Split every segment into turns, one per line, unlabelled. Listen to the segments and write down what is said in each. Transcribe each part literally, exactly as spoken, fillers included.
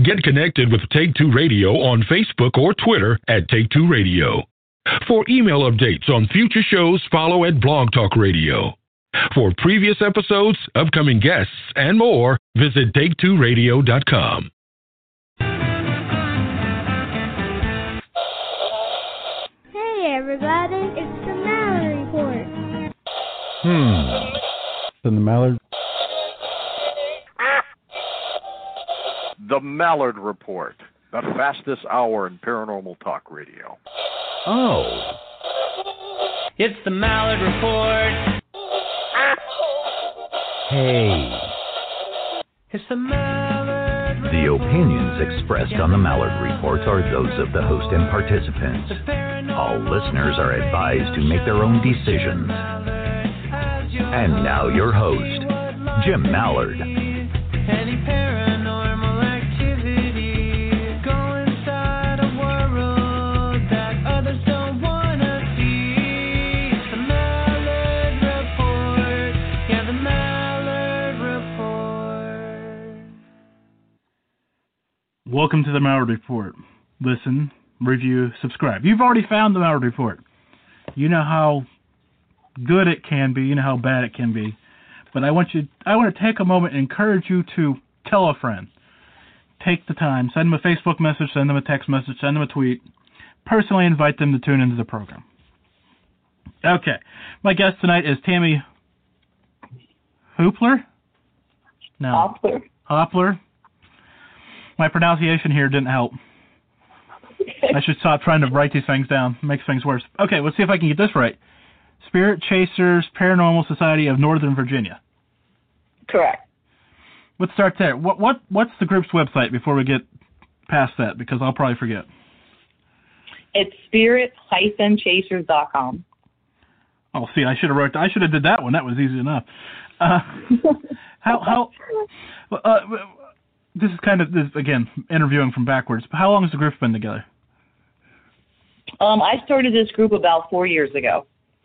Get connected with Take Two Radio on Facebook or Twitter at Take Two Radio. For email updates on future shows, follow at Blog Talk Radio. For previous episodes, upcoming guests, and more, visit take two radio dot com.
Hey everybody, it's the Mallard Report.
Hmm. Then the Mallard.
The Mallard Report, the fastest hour in paranormal talk radio.
Oh.
It's the Mallard Report.
Hey.
It's the Mallard Report.
The opinions expressed on the Mallard Report are those of the host and participants. All listeners are advised to make their own decisions. And now your host, Jim Mallard.
Any paranormal activity, go inside a world that others don't want to see. It's the Mallard Report. Yeah, the Mallard Report.
Welcome to the Mallard Report. Listen, review, subscribe. You've already found the Mallard Report. You know how good it can be. You know how bad it can be. But I want you. I want to take a moment and encourage you to tell a friend. Take the time. Send them a Facebook message. Send them a text message. Send them a tweet. Personally invite them to tune into the program. Okay. My guest tonight is Tammy Hoopler? No.
Hoppler.
Hoppler. My pronunciation here didn't help. I should stop trying to write these things down. It makes things worse. Okay, let's see if I can get this right. Spirit Chasers Paranormal Society of Northern Virginia.
Correct.
Let's start there. What what what's the group's website before we get past that? Because I'll probably forget.
It's spirit dash chasers dot com.
Oh, see, I should have wrote. I should have did that one. That was easy enough. Uh, how how? Uh, this is kind of this again interviewing from backwards. How long has the group been together?
Um, I started this group about four years ago.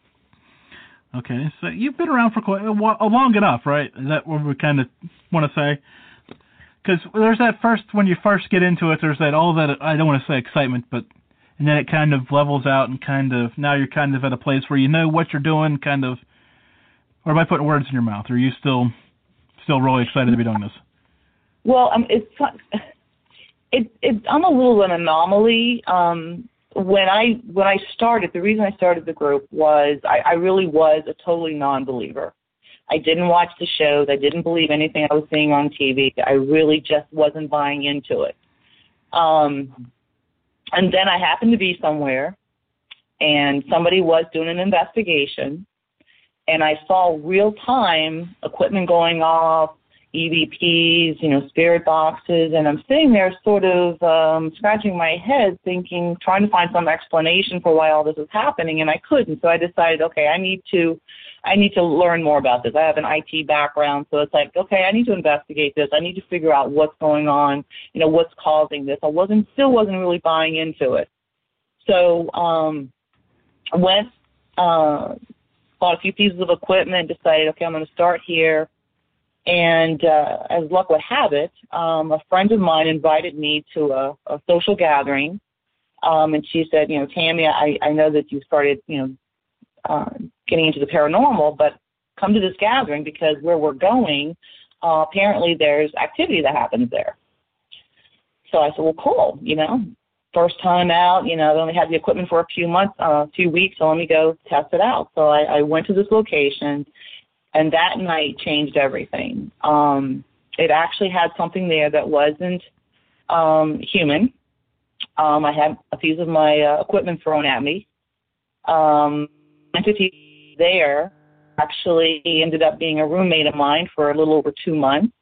Okay, so you've been around for quite a while, long enough, right? Is that what we kind of want to say? Because there's that first, when you first get into it, there's that all that, I don't want to say excitement, but, and then it kind of levels out and kind of, now you're kind of at a place where you know what you're doing, kind of, or am I putting words in your mouth? Or are you still, still really excited to be doing this?
Well, um, it's, it, it, I'm a little an anomaly. Um, When I when I started, the reason I started the group was I, I really was a totally non-believer. I didn't watch the shows. I didn't believe anything I was seeing on T V. I really just wasn't buying into it. Um, and then I happened to be somewhere, and somebody was doing an investigation, and I saw real-time equipment going off, E V Ps, you know, spirit boxes, and I'm sitting there sort of um, scratching my head thinking, trying to find some explanation for why all this is happening, and I couldn't. So I decided, okay, I need to I need to learn more about this. I have an I T background, so it's like, okay, I need to investigate this. I need to figure out what's going on, you know, what's causing this. I wasn't still wasn't really buying into it. So um, I went, uh, bought a few pieces of equipment, decided, okay, I'm going to start here. And uh, as luck would have it, um, a friend of mine invited me to a, a social gathering, um, and she said, you know, Tammy, I, I know that you started, you know, uh, getting into the paranormal, but come to this gathering because where we're going, uh, apparently there's activity that happens there. So I said, well, cool, you know, first time out, you know, they only had the equipment for a few months, a uh, few weeks, so let me go test it out. So I, I went to this location. And that night changed everything. Um, it actually had something there that wasn't um, human. Um, I had a piece of my uh, equipment thrown at me. Um, entity there actually ended up being a roommate of mine for a little over two months.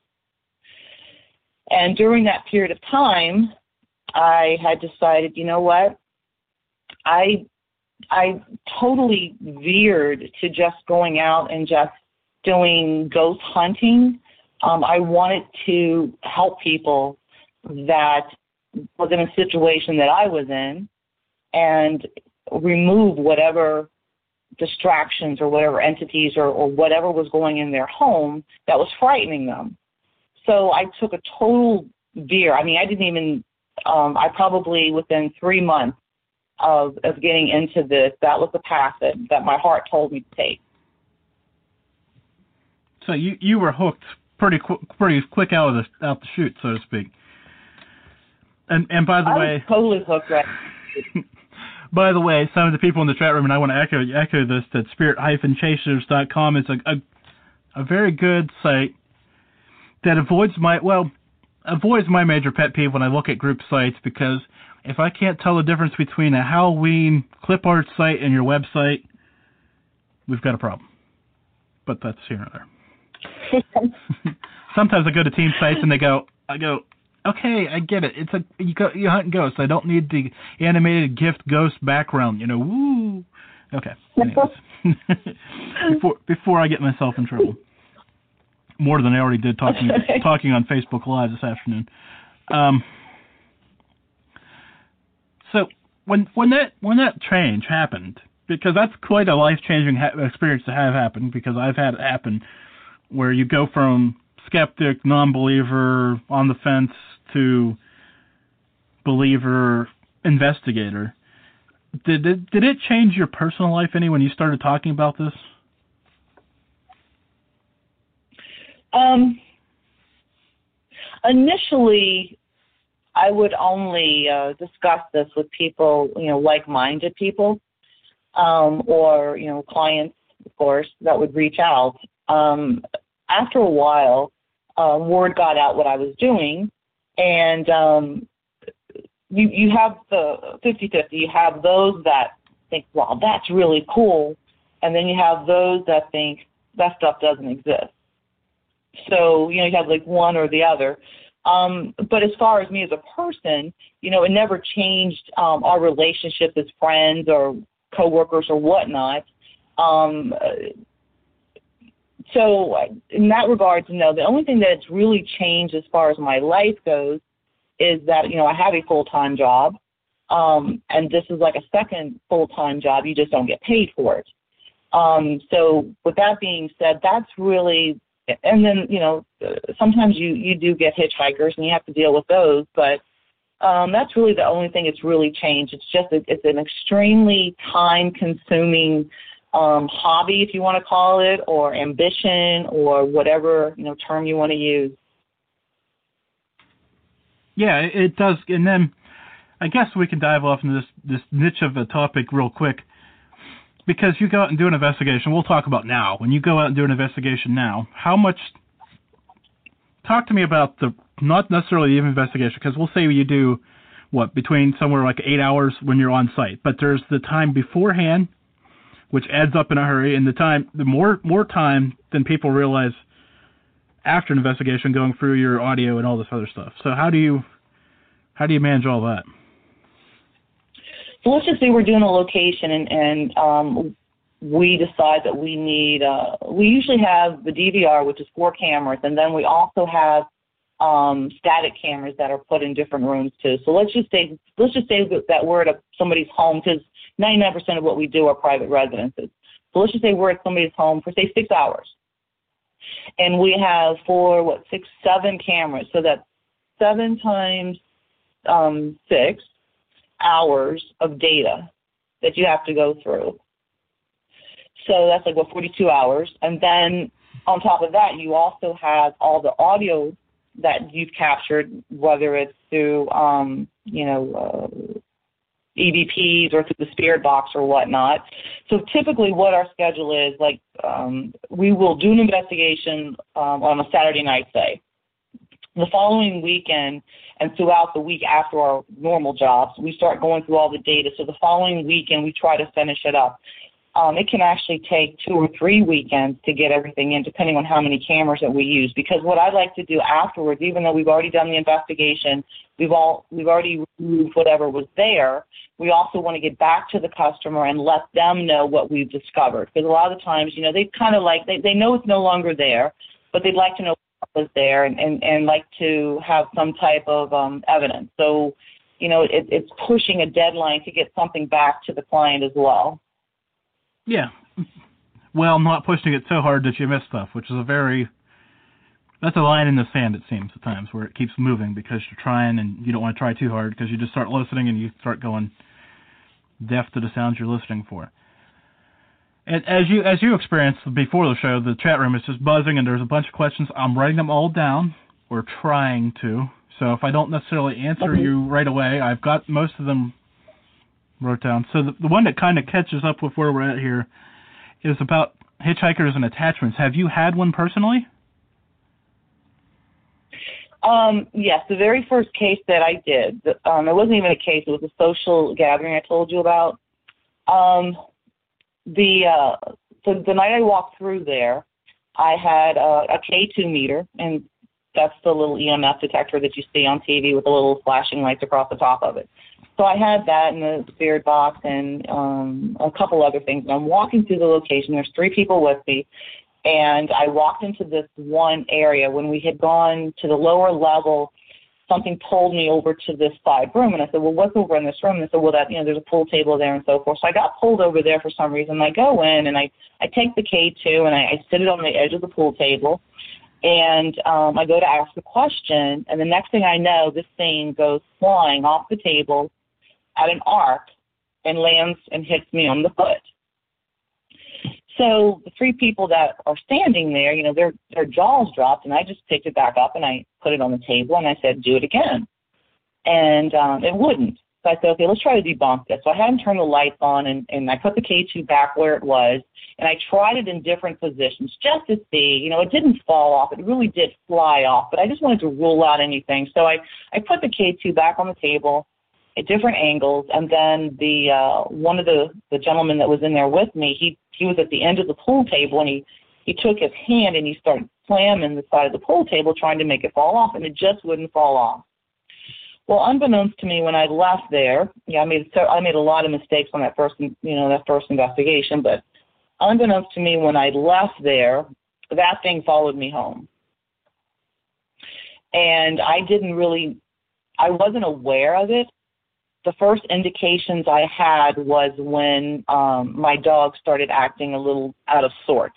And during that period of time, I had decided, you know what, I I totally veered to just going out and just doing ghost hunting. Um, I wanted to help people that was in a situation that I was in and remove whatever distractions or whatever entities or, or whatever was going in their home that was frightening them. So I took a total veer. I mean, I didn't even, um, I probably within three months of, of getting into this, that was the path that, that my heart told me to take.
So you, you were hooked pretty qu- pretty quick out of the out the chute, so to speak. And and by the
I
way,
was totally hooked, right?
By the way, some of the people in the chat room, and I want to echo echo this, that spirit dash chasers dot com is a, a a very good site that avoids my well avoids my major pet peeve when I look at group sites, because if I can't tell the difference between a Halloween clip art site and your website, we've got a problem. But that's here and there. Sometimes I go to team sites and they go, I go, okay, I get it. It's a you go you hunt ghosts. I don't need the animated gift ghost background. You know, woo. Okay. Anyways. before before I get myself in trouble, more than I already did talking talking on Facebook Live this afternoon. Um. So when when that when that change happened, because that's quite a life changing ha- experience to have happen, because I've had it happen, where you go from skeptic, non-believer, on the fence, to believer, investigator. Did it, did it change your personal life any when you started talking about this?
Um, initially, I would only uh, discuss this with people, you know, like-minded people, um, or, you know, clients, of course, that would reach out. Um, after a while, uh, word got out what I was doing, and um, you you have the fifty-fifty. You have those that think, wow, that's really cool, and then you have those that think that stuff doesn't exist. So, you know, you have like one or the other. Um, but as far as me as a person, you know, it never changed um, our relationship as friends or coworkers or whatnot. Um, so in that regard, you know, the only thing that's really changed as far as my life goes is that, you know, I have a full-time job, um, and this is like a second full-time job. You just don't get paid for it. Um, so with that being said, that's really, and then, you know, sometimes you, you do get hitchhikers and you have to deal with those, but um, that's really the only thing that's really changed. It's just, a, it's an extremely time-consuming um, hobby, if you want to call it, or ambition, or whatever, you know, term you want to use.
Yeah, it does. And then I guess we can dive off into this, this niche of a topic real quick, because you go out and do an investigation. We'll talk about now. When you go out and do an investigation now, how much – talk to me about the – not necessarily the investigation, because we'll say you do, what, between somewhere like eight hours when you're on site. But there's the time beforehand, which adds up in a hurry, and the time – the more more time than people realize – after an investigation, going through your audio and all this other stuff. So how do you how do you manage all that?
So let's just say we're doing a location, and, and um, we decide that we need. Uh, we usually have the D V R, which is four cameras, and then we also have um, static cameras that are put in different rooms too. So let's just say let's just say that we're at somebody's home, because ninety-nine percent of what we do are private residences. So let's just say we're at somebody's home for say six hours. And we have four, what, six, seven cameras. So that's seven times um, six hours of data that you have to go through. So that's like, what, forty-two hours. And then on top of that, you also have all the audio that you've captured, whether it's through, um, you know, uh, E V Ps or through the spirit box or whatnot. So typically what our schedule is, like um, we will do an investigation um, on a Saturday night, say. The following weekend and throughout the week after our normal jobs, we start going through all the data. So the following weekend, we try to finish it up. Um, it can actually take two or three weekends to get everything in, depending on how many cameras that we use. Because what I like to do afterwards, even though we've already done the investigation, we've all we've already removed whatever was there, we also want to get back to the customer and let them know what we've discovered. Because a lot of the times, you know, they kind of like, they, they know it's no longer there, but they'd like to know what was there and, and, and like to have some type of um, evidence. So, you know, it, it's pushing a deadline to get something back to the client as well.
Yeah. Well, not pushing it so hard that you miss stuff, which is a very That's a line in the sand, it seems, at times, where it keeps moving because you're trying and you don't want to try too hard because you just start listening and you start going deaf to the sounds you're listening for. And as you as you experienced before the show, the chat room is just buzzing and there's a bunch of questions. I'm writing them all down, or trying to. So if I don't necessarily answer
Okay.
you right away, I've got most of them wrote down. So the, the one that kind of catches up with where we're at here is about hitchhikers and attachments. Have you had one personally?
Um, yes, the very first case that I did, the, um, it wasn't even a case, it was a social gathering I told you about. Um, the, uh, the, the night I walked through there, I had uh, a K two meter, and that's the little E M F detector that you see on T V with the little flashing lights across the top of it. So I had that in the spirit box and um, a couple other things. And I'm walking through the location. There's three people with me. And I walked into this one area. When we had gone to the lower level, something pulled me over to this side room. And I said, well, what's over in this room? And they said, well, that, you know, there's a pool table there and so forth. So I got pulled over there for some reason. I go in and I, I take the K two and I, I sit it on the edge of the pool table. And um, I go to ask a question. And the next thing I know, this thing goes flying off the table at an arc and lands and hits me on the foot. So the three people that are standing there, you know, their their jaws dropped, and I just picked it back up and I put it on the table and I said, do it again. And um, it wouldn't. So I said, okay, let's try to debunk this. So I had him turn the lights on, and, and I put the K two back where it was, and I tried it in different positions just to see. You know, it didn't fall off. It really did fly off, but I just wanted to rule out anything. So I, I put the K two back on the table at different angles, and then the uh, one of the, the gentlemen that was in there with me, he he was at the end of the pool table, and he, he took his hand and he started slamming the side of the pool table trying to make it fall off, and it just wouldn't fall off. Well, unbeknownst to me, when I left there, yeah, I made I made a lot of mistakes on that first, you know, that first investigation, but unbeknownst to me, when I left there, that thing followed me home. And I didn't really, I wasn't aware of it. The first indications I had was when um, my dog started acting a little out of sorts.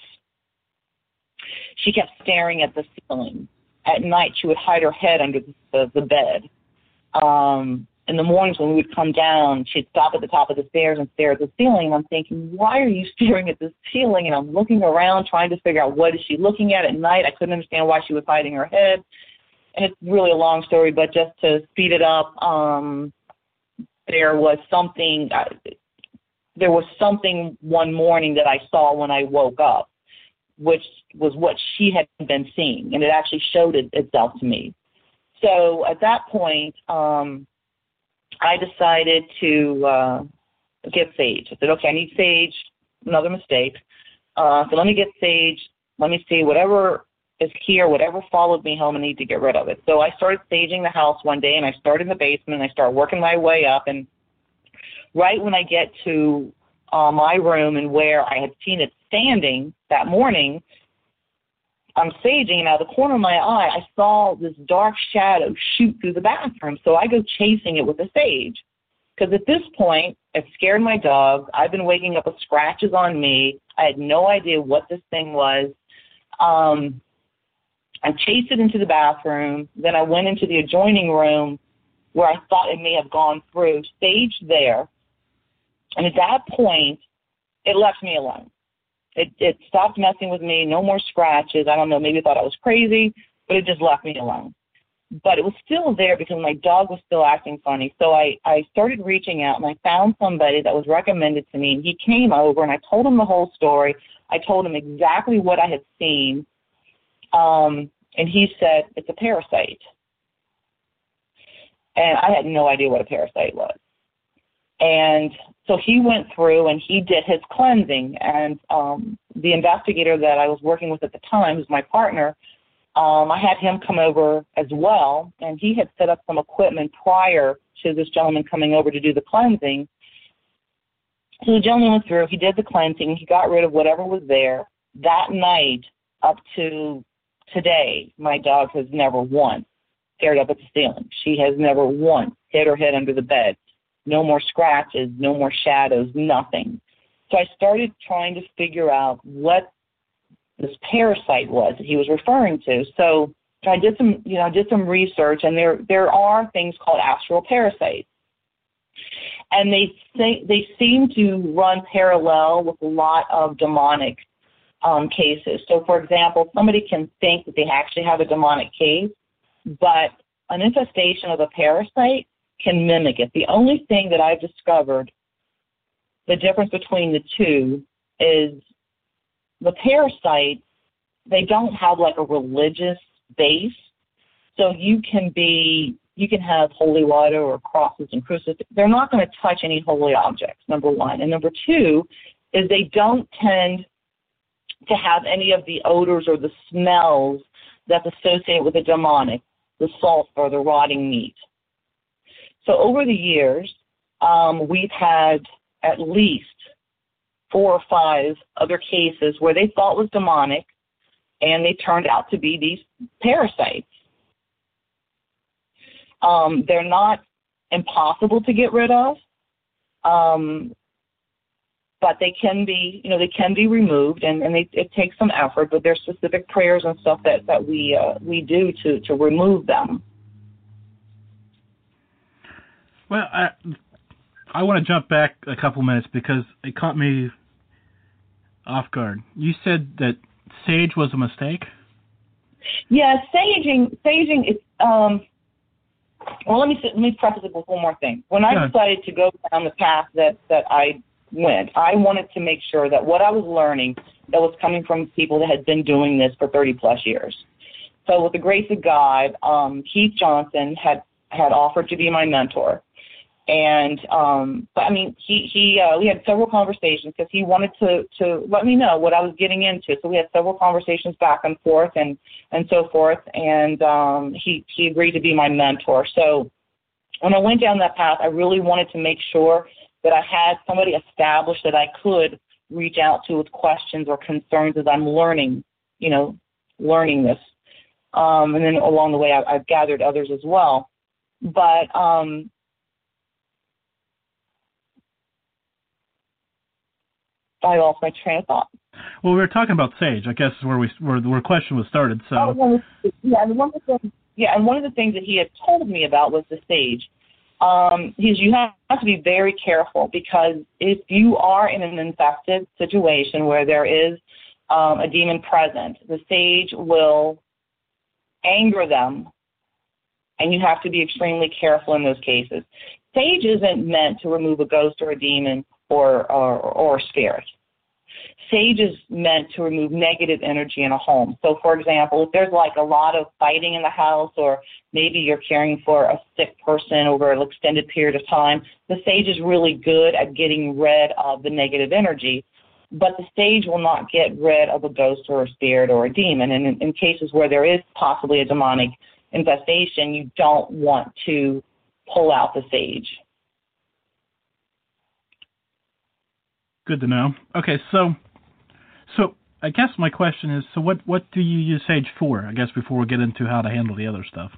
She kept staring at the ceiling. At night, she would hide her head under the, the, the bed. Um, in the mornings when we would come down, she'd stop at the top of the stairs and stare at the ceiling. And I'm thinking, why are you staring at the ceiling? And I'm looking around trying to figure out what is she looking at at night. I couldn't understand why she was hiding her head. And it's really a long story, but just to speed it up, um, there was something, uh, there was something one morning that I saw when I woke up, which was what she had been seeing, and it actually showed it, itself to me. So at that point, um, I decided to uh, get sage. I said, okay, I need sage, another mistake. Uh, so let me get sage. Let me see whatever is here, whatever followed me home, I need to get rid of it. So I started saging the house one day, and I started in the basement, and I started working my way up. And right when I get to uh, my room and where I had seen it standing that morning, I'm saging, and out of the corner of my eye, I saw this dark shadow shoot through the bathroom. So I go chasing it with the sage. Because at this point, it scared my dog. I've been waking up with scratches on me. I had no idea what this thing was. Um, I chased it into the bathroom. Then I went into the adjoining room where I thought it may have gone through, staged there. And at that point, it left me alone. It, it stopped messing with me, no more scratches. I don't know, maybe it thought I was crazy, but it just left me alone. But it was still there because my dog was still acting funny. So I, I started reaching out, and I found somebody that was recommended to me. And he came over, and I told him the whole story. I told him exactly what I had seen. Um, and he said, it's a parasite. And I had no idea what a parasite was. And so he went through and he did his cleansing. And um, the investigator that I was working with at the time, who's my partner, um, I had him come over as well. And he had set up some equipment prior to this gentleman coming over to do the cleansing. So the gentleman went through, he did the cleansing, he got rid of whatever was there. That night up to today, my dog has never once stared up at the ceiling. She has never once hid her head under the bed. No more scratches, no more shadows, nothing. So I started trying to figure out what this parasite was that he was referring to. So I did some, you know, I did some research, and there there are things called astral parasites, and they say, they seem to run parallel with a lot of demonic um, cases. So, for example, somebody can think that they actually have a demonic case, but an infestation of a parasite can mimic it. The only thing that I've discovered, the difference between the two, is the parasite, they don't have like a religious base. So you can be, you can have holy water or crosses and crucifixes. They're not going to touch any holy objects, number one. And number two is they don't tend to have any of the odors or the smells that's associated with the demonic, the sulfur or the rotting meat. So over the years, um, we've had at least four or five other cases where they thought was demonic, and they turned out to be these parasites. Um, they're not impossible to get rid of, um, but they can be, you know, they can be removed, and, and they, it takes some effort. But there's specific prayers and stuff that that we uh, we do to to remove them.
Well, I I want to jump back a couple minutes because it caught me off guard. You said that sage was a mistake?
Yeah, saging, saging is, um, well, let me let me preface it with one more thing. When I
yeah.
decided to go down the path that, that I went, I wanted to make sure that what I was learning that was coming from people that had been doing this for thirty plus years. So with the grace of God, um, Keith Johnson had, had offered to be my mentor. And, um, but I mean, he, he, uh, we had several conversations because he wanted to, to let me know what I was getting into. So we had several conversations back and forth and, and so forth. And, um, he, he agreed to be my mentor. So when I went down that path, I really wanted to make sure that I had somebody established that I could reach out to with questions or concerns as I'm learning, you know, learning this. Um, and then along the way, I, I've gathered others as well. But, um, I lost my train of thought.
Well, we were talking about sage. I guess is where we where the question was started. So
oh, well, yeah, and one of the things, yeah, and one of the things that he had told me about was the sage. Um, is you have to be very careful because if you are in an infected situation where there is um, a demon present, the sage will anger them, and you have to be extremely careful in those cases. Sage isn't meant to remove a ghost or a demon or, or, or spirit. Sage is meant to remove negative energy in a home. So, for example, if there's like a lot of fighting in the house, or maybe you're caring for a sick person over an extended period of time, the sage is really good at getting rid of the negative energy. But the sage will not get rid of a ghost or a spirit or a demon. And in, in cases where there is possibly a demonic infestation, you don't want to pull out the sage.
Good to know. Okay, so so I guess my question is, so what, what do you use sage for, I guess, before we get into how to handle the other stuff?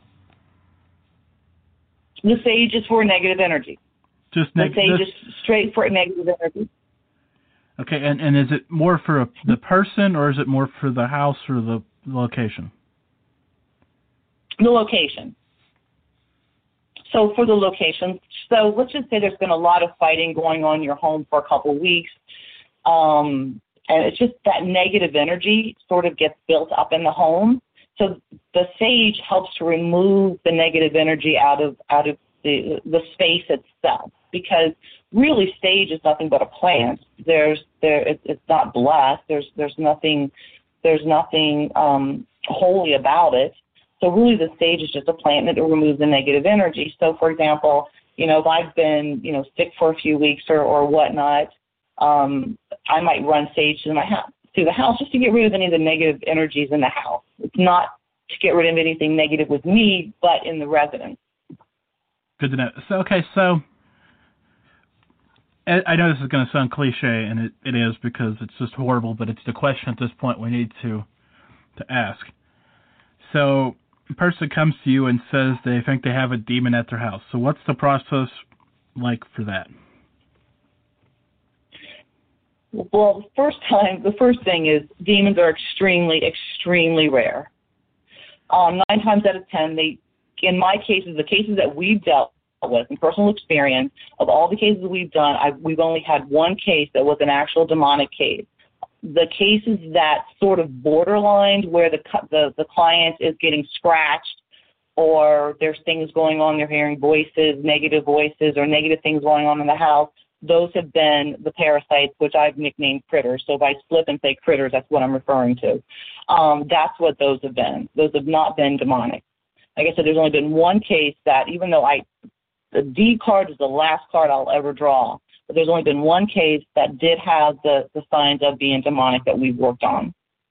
The sage is for negative energy.
Just neg-
The sage
this-
is straight for negative energy.
Okay, and, and is it more for a, the person, or is it more for the house or the location?
The location. So for the location, so let's just say there's been a lot of fighting going on in your home for a couple of weeks, um, and it's just that negative energy sort of gets built up in the home. So the sage helps to remove the negative energy out of out of the the space itself, because really sage is nothing but a plant. There's there it, it's not blessed. There's there's nothing there's nothing um, holy about it. So really the sage is just a plant that will remove the negative energy. So, for example, you know, if I've been, you know, sick for a few weeks or, or whatnot, um, I might run sage through my house, through the house just to get rid of any of the negative energies in the house. It's not to get rid of anything negative with me, but in the residence.
Good to know. So, okay, so I know this is going to sound cliche, and it, it is because it's just horrible, but it's the question at this point we need to to ask. So a person comes to you and says they think they have a demon at their house. So what's the process like for that?
Well, the first time, the first thing is demons are extremely, extremely rare. Um, nine times out of ten, they, in my cases, the cases that we've dealt with, in personal experience, of all the cases we've done, I've, we've only had one case that was an actual demonic case. The cases that sort of borderlined, where the the, the client is getting scratched, or there's things going on, they're hearing voices, negative voices, or negative things going on in the house, those have been the parasites, which I've nicknamed critters. So if I slip and say critters, that's what I'm referring to. Um, that's what those have been. Those have not been demonic. Like I said, there's only been one case that, even though I, the D card is the last card I'll ever draw, but there's only been one case that did have the, the signs of being demonic that we've worked on.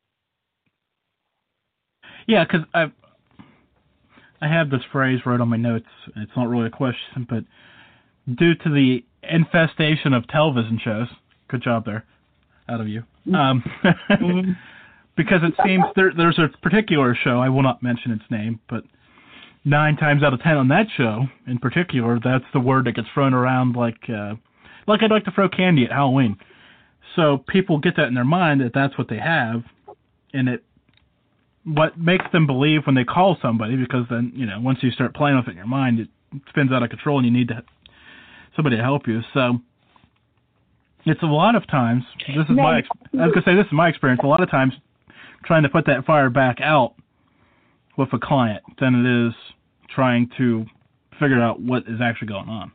Yeah, because I I have this phrase wrote on my notes. It's not really a question, but due to the infestation of television shows, good job there, out of you. Um,
Mm-hmm.
because it seems there, there's a particular show, I will not mention its name, but nine times out of ten on that show in particular, that's the word that gets thrown around like uh, like I'd like to throw candy at Halloween. So people get that in their mind that that's what they have, and it what makes them believe when they call somebody, because then, you know, once you start playing with it in your mind, it spins out of control and you need to somebody to help you. So it's a lot of times, this is
No.
my, I was going to say this is my experience, a lot of times trying to put that fire back out with a client than it is trying to figure out what is actually going on.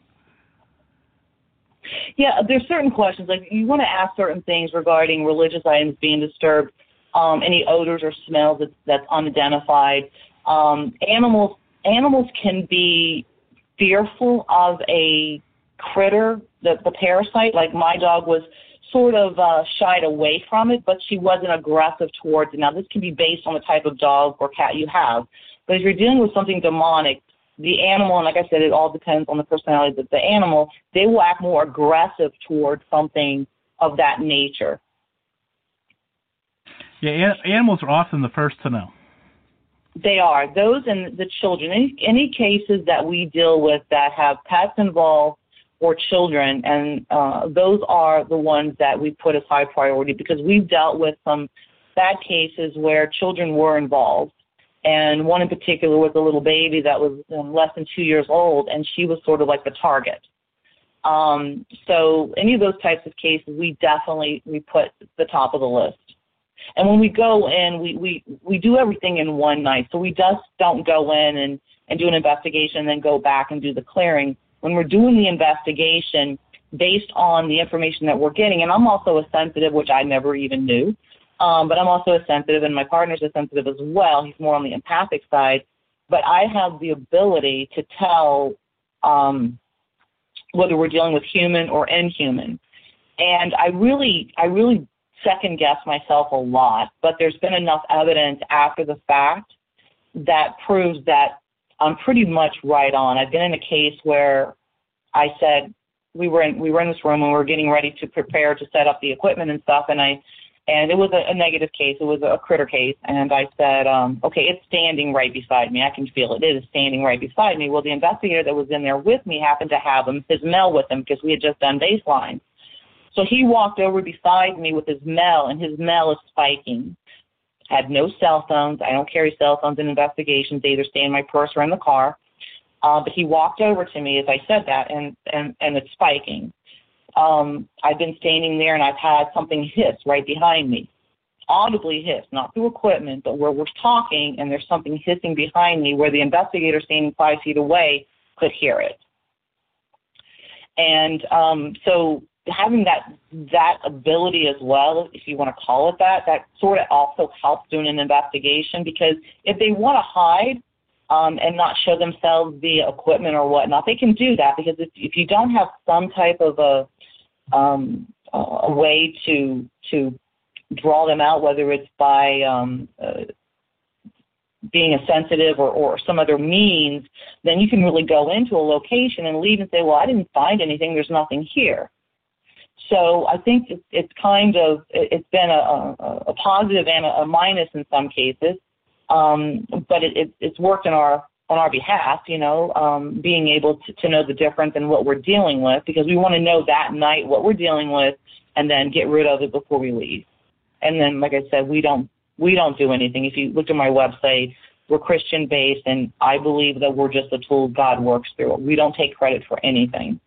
Yeah, there's certain questions. Like, you want to ask certain things regarding religious items being disturbed, um, any odors or smells that's, that's unidentified. Um, animals, animals can be fearful of a critter, the, the parasite. Like, my dog was sort of uh, shied away from it, but she wasn't aggressive towards it. Now, this can be based on the type of dog or cat you have. But if you're dealing with something demonic, the animal, and like I said, it all depends on the personality of the animal, they will act more aggressive towards something of that nature.
Yeah, an- animals are often the first to know.
They are. Those and the children. Any, any cases that we deal with that have pets involved or children, and uh, those are the ones that we put as high priority, because we've dealt with some bad cases where children were involved. And one in particular was a little baby that was um, less than two years old, and she was sort of like the target. Um, so any of those types of cases, we definitely we put the top of the list. And when we go in, we, we, we do everything in one night. So we just don't go in and, and do an investigation and then go back and do the clearing. When we're doing the investigation, based on the information that we're getting, and I'm also a sensitive, which I never even knew, um, but I'm also a sensitive, and my partner's a sensitive as well. He's more on the empathic side. But I have the ability to tell um, whether we're dealing with human or inhuman. And I really, I really second guess myself a lot, but there's been enough evidence after the fact that proves that I'm pretty much right on. I've been in a case where I said we were in we were in this room and we were getting ready to prepare to set up the equipment and stuff, and I and it was a, a negative case. It was a critter case, and I said, um, okay, it's standing right beside me. I can feel it. It is standing right beside me. Well, the investigator that was in there with me happened to have him, his Mel with him, because we had just done baseline. So he walked over beside me with his Mel, and his Mel is spiking. Had no cell phones. I don't carry cell phones in investigations. They either stay in my purse or in the car. Uh, but he walked over to me as I said that, and, and, and it's spiking. Um, I've been standing there, and I've had something hiss right behind me. Audibly hiss, not through equipment, but where we're talking, and there's something hissing behind me where the investigator standing five feet away could hear it. And um, so having that that ability as well, if you want to call it that, that sort of also helps doing an investigation, because if they want to hide um, and not show themselves via equipment or whatnot, they can do that, because if, if you don't have some type of a um, a way to to draw them out, whether it's by um, uh, being a sensitive or, or some other means, then you can really go into a location and leave and say, well, I didn't find anything, there's nothing here. So I think it's, it's kind of, it's been a, a, a positive and a, a minus in some cases, um, but it, it, it's worked in our, on our behalf, you know, um, being able to, to know the difference in what we're dealing with, because we want to know that night what we're dealing with and then get rid of it before we leave. And then, like I said, we don't we don't do anything. If you look at my website, we're Christian-based, and I believe that we're just a tool God works through. We don't take credit for anything.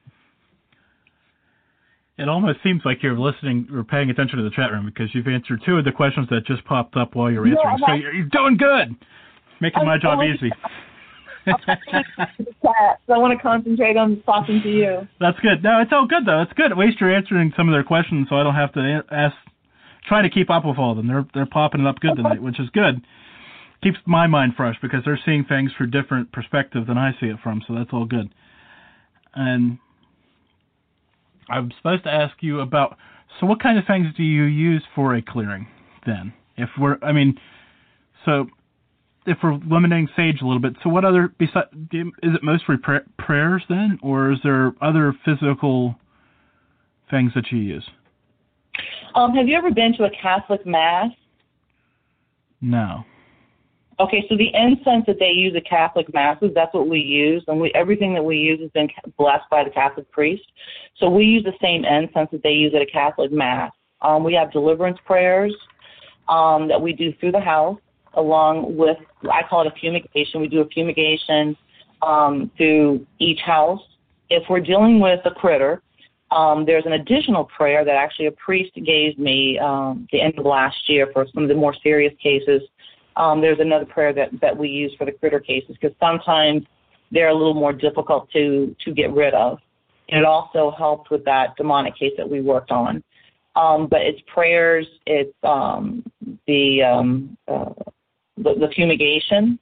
It almost seems like you're listening or paying attention to the chat room because you've answered two of the questions that just popped up while you're answering. Yeah, so you're, you're doing good. Making my job easy.
So I want to concentrate on talking to you.
That's good. No, it's all good, though. It's good. At least you're answering some of their questions, so I don't have to ask, try to keep up with all of them. They're they're popping up good tonight, which is good. Keeps my mind fresh because they're seeing things from different perspective than I see it from, so that's all good. And I'm supposed to ask you about, so what kind of things do you use for a clearing then? If we're, I mean, so if we're limiting Sage a little bit, so what other, besides, is it mostly pra- prayers then, or is there other physical things that you use?
Um, have you ever been to a Catholic Mass?
No.
Okay, so the incense that they use at Catholic Masses, that's what we use, and we, everything that we use has been blessed by the Catholic priest. So we use the same incense that they use at a Catholic Mass. Um, we have deliverance prayers um, that we do through the house, along with, I call it a fumigation. We do a fumigation um, through each house. If we're dealing with a critter, um, there's an additional prayer that actually a priest gave me um, the end of last year for some of the more serious cases. Um, there's another prayer that, that we use for the critter cases because sometimes they're a little more difficult to, to get rid of. And it also helped with that demonic case that we worked on. Um, but it's prayers, it's um, the, um, uh, the the fumigation.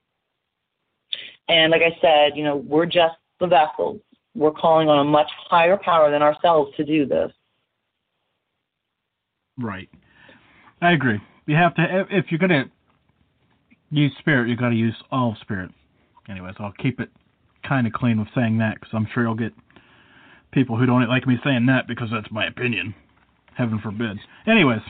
And like I said, you know, we're just the vessels. We're calling on a much higher power than ourselves to do this.
Right. I agree. You have to, if you're going to use spirit, you got to use all spirit. Anyways, I'll keep it kind of clean with saying that because I'm sure you'll get people who don't like me saying that because that's my opinion. Heaven forbid. Anyways.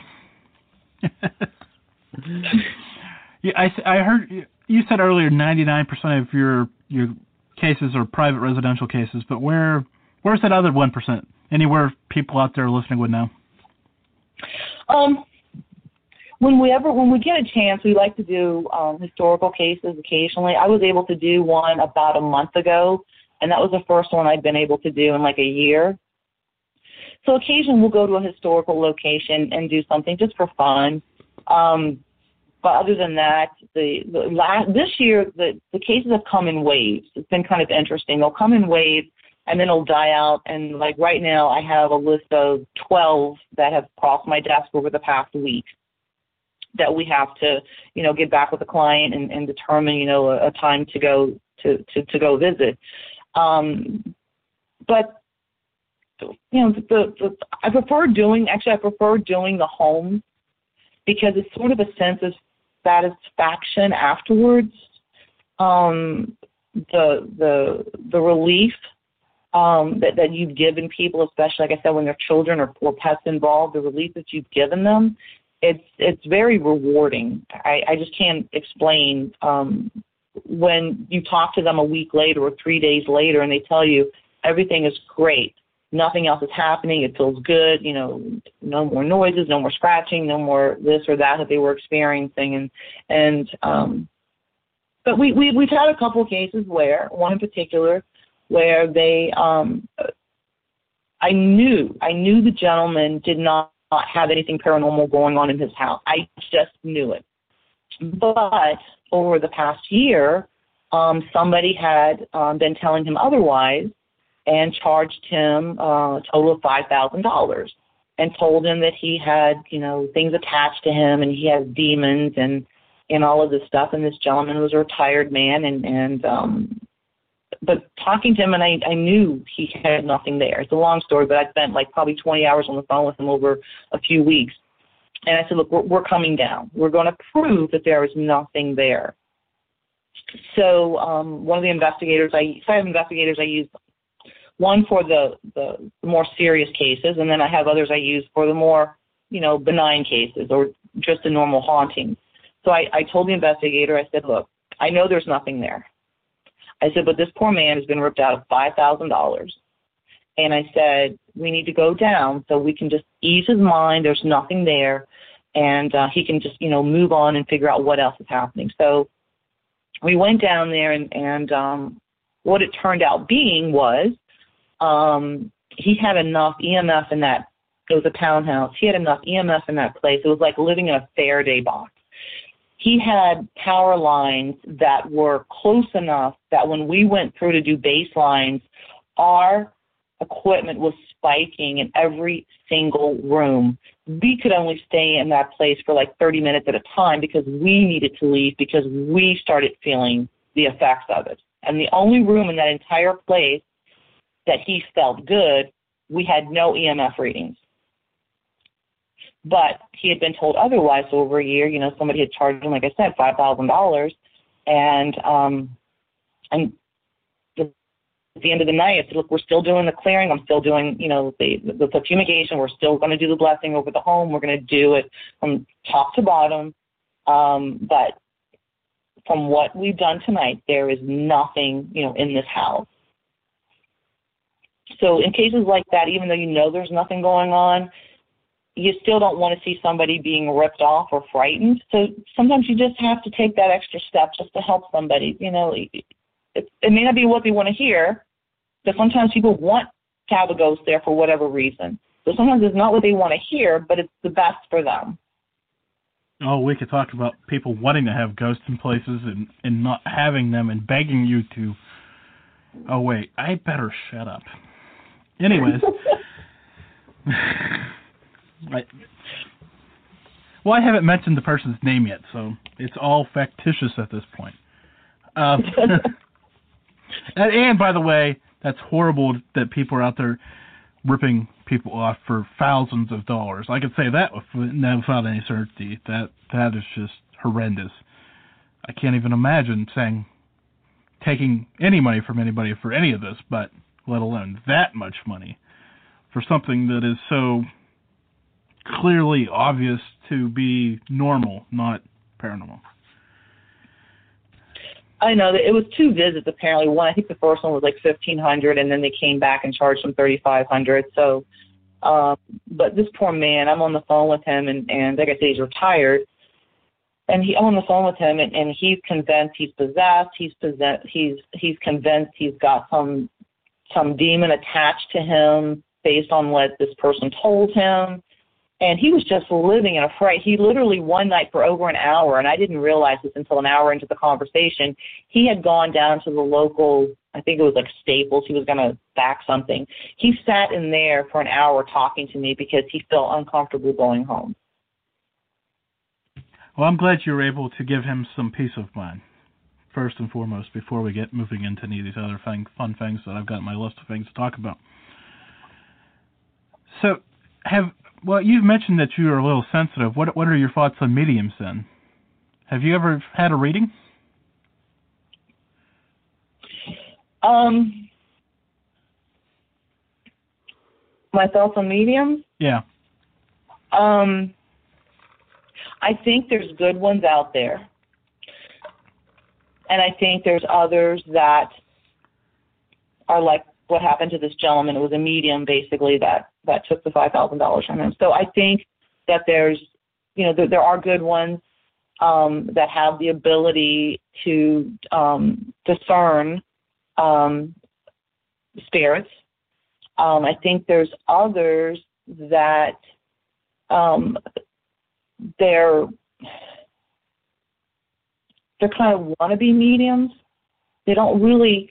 yeah, I, I heard you said earlier ninety-nine percent of your your cases are private residential cases, but where where's that other one percent? Anywhere people out there listening would know?
Um. When we ever, when we get a chance, we like to do um, historical cases occasionally. I was able to do one about a month ago, and that was the first one I'd been able to do in like a year. So occasionally we'll go to a historical location and do something just for fun. Um, but other than that, the, the last, this year the, the cases have come in waves. It's been kind of interesting. They'll come in waves, and then it'll die out. And like right now, I have a list of twelve that have crossed my desk over the past week that we have to, you know, get back with the client and, and determine, you know, a, a time to go to, to, to go visit. Um, but, you know, the, the, I prefer doing, actually I prefer doing the home because it's sort of a sense of satisfaction afterwards. Um, the, the, the relief um, that, that you've given people, especially, like I said, when there are children or, or pets involved, the relief that you've given them, It's it's very rewarding. I, I just can't explain um, when you talk to them a week later or three days later and they tell you everything is great. Nothing else is happening. It feels good. You know, no more noises, no more scratching, no more this or that that they were experiencing. And and um, but we, we we've had a couple of cases where one in particular where they um, I knew I knew the gentleman did not. not have anything paranormal going on in his house. I just knew it. But over the past year, um, somebody had um, been telling him otherwise and charged him uh, a total of five thousand dollars and told him that he had, you know, things attached to him and he has demons and, and all of this stuff. And this gentleman was a retired man and, and um, but talking to him, and I, I knew he had nothing there. It's a long story, but I spent like probably twenty hours on the phone with him over a few weeks. And I said, look, we're, we're coming down. We're going to prove that there is nothing there. So um, one of the investigators, I five investigators I use, one for the, the more serious cases, and then I have others I use for the more, you know, benign cases or just a normal haunting. So I, I told the investigator, I said, look, I know there's nothing there. I said, but this poor man has been ripped out of five thousand dollars, And I said, we need to go down so we can just ease his mind. There's nothing there. And uh, he can just, you know, move on and figure out what else is happening. So we went down there, and, and um, what it turned out being was um, he had enough E M F in that. It was a townhouse. He had enough E M F in that place. It was like living in a Faraday box. He had power lines that were close enough that when we went through to do baselines, our equipment was spiking in every single room. We could only stay in that place for like thirty minutes at a time because we needed to leave because we started feeling the effects of it. And the only room in that entire place that he felt good, we had no E M F readings. But he had been told otherwise over a year. You know, somebody had charged him, like I said, five thousand dollars. And, um, and the, at the end of the night, I said, look, we're still doing the clearing. I'm still doing, you know, the, the, the fumigation. We're still going to do the blessing over the home. We're going to do it from top to bottom. Um, but from what we've done tonight, there is nothing, you know, in this house. So in cases like that, even though you know there's nothing going on, you still don't want to see somebody being ripped off or frightened. So sometimes you just have to take that extra step just to help somebody. You know, it, it may not be what they want to hear, but sometimes people want to have a ghost there for whatever reason. So sometimes it's not what they want to hear, but it's the best for them.
Oh, we could talk about people wanting to have ghosts in places and, and not having them and begging you to, oh, wait, I better shut up. Anyways. I, well, I haven't mentioned the person's name yet, so it's all factitious at this point. Um, and, and, by the way, that's horrible that people are out there ripping people off for thousands of dollars. I could say that without any certainty. That that is just horrendous. I can't even imagine saying taking any money from anybody for any of this, but let alone that much money for something that is so clearly obvious to be normal, not paranormal.
I know that it was two visits apparently. One, I think the first one was like fifteen hundred, and then they came back and charged him thirty five hundred. So, um, but this poor man, I'm on the phone with him, and and like I said, he's retired, and he I'm on the phone with him, and, and he's convinced he's possessed. He's possessed. He's he's convinced he's got some some demon attached to him based on what this person told him. And he was just living in a fright. He literally one night for over an hour, and I didn't realize this until an hour into the conversation, he had gone down to the local, I think it was like Staples. He was going to back something. He sat in there for an hour talking to me because he felt uncomfortable going home.
Well, I'm glad you were able to give him some peace of mind, first and foremost, before we get moving into any of these other thing, fun things that I've got on my list of things to talk about. So, have... Well, you've mentioned that you are a little sensitive. What what are your thoughts on mediums then? Have you ever had a reading?
Um, my thoughts on mediums?
Yeah.
Um, I think there's good ones out there. And I think there's others that are like what happened to this gentleman. It was a medium, basically, that that took the five thousand dollars from him. So I think that there's, you know, there, there are good ones um, that have the ability to um, discern um, spirits. Um, I think there's others that um, they're they're kind of wannabe mediums. They don't really,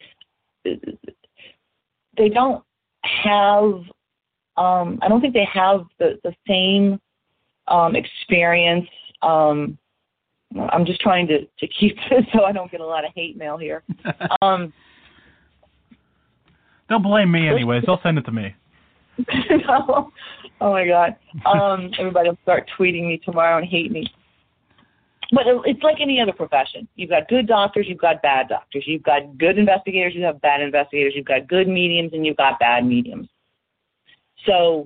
they don't have. Um, I don't think they have the, the same um, experience. Um, I'm just trying to, to keep this so I don't get a lot of hate mail here. Um,
They'll blame me anyways. They'll send it to me.
no. Oh, my God. Um, everybody will start tweeting me tomorrow and hate me. But it's like any other profession. You've got good doctors, you've got bad doctors. You've got good investigators, you have bad investigators. You've got good mediums, and you've got bad mediums. So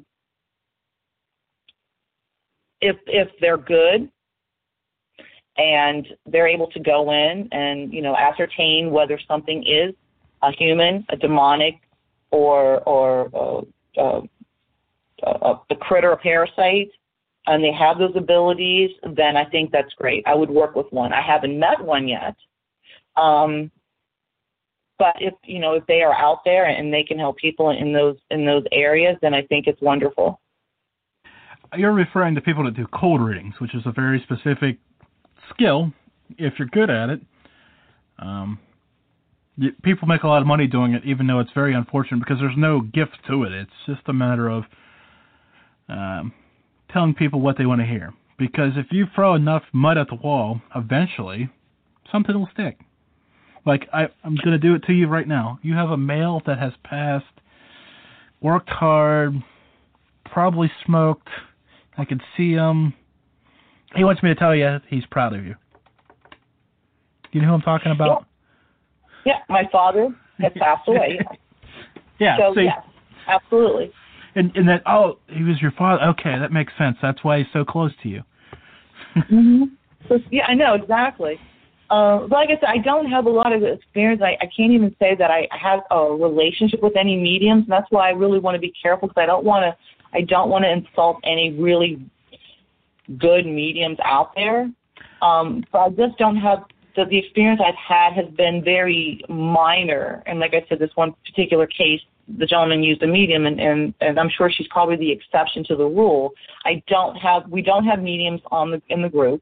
if if they're good and they're able to go in and, you know, ascertain whether something is a human, a demonic, or or uh, uh, uh, a critter, a parasite, and they have those abilities, then I think that's great. I would work with one. I haven't met one yet. Um, but if, you know, if they are out there and they can help people in those in those areas, then I think it's wonderful.
You're referring to people that do cold readings, which is a very specific skill if you're good at it. Um, you, people make a lot of money doing it, even though it's very unfortunate because there's no gift to it. It's just a matter of um, telling people what they want to hear. Because if you throw enough mud at the wall, eventually something will stick. Like, I, I'm going to do it to you right now. You have a male that has passed, worked hard, probably smoked. I can see him. He wants me to tell you he's proud of you. You know who I'm talking about?
Yeah, yeah, my father has passed away.
Yeah,
so,
see,
yes, absolutely.
And, and that, oh, he was your father. Okay, that makes sense. That's why he's so close to you.
Mm-hmm. So, yeah, I know, exactly. Uh, like I said, I don't have a lot of experience. I, I can't even say that I have a relationship with any mediums, and that's why I really want to be careful because I don't want to I don't want to insult any really good mediums out there. Um, but I just don't have the, the experience I've had has been very minor. And like I said, this one particular case, the gentleman used a medium, and, and, and I'm sure she's probably the exception to the rule. I don't have we don't have mediums on the in the group.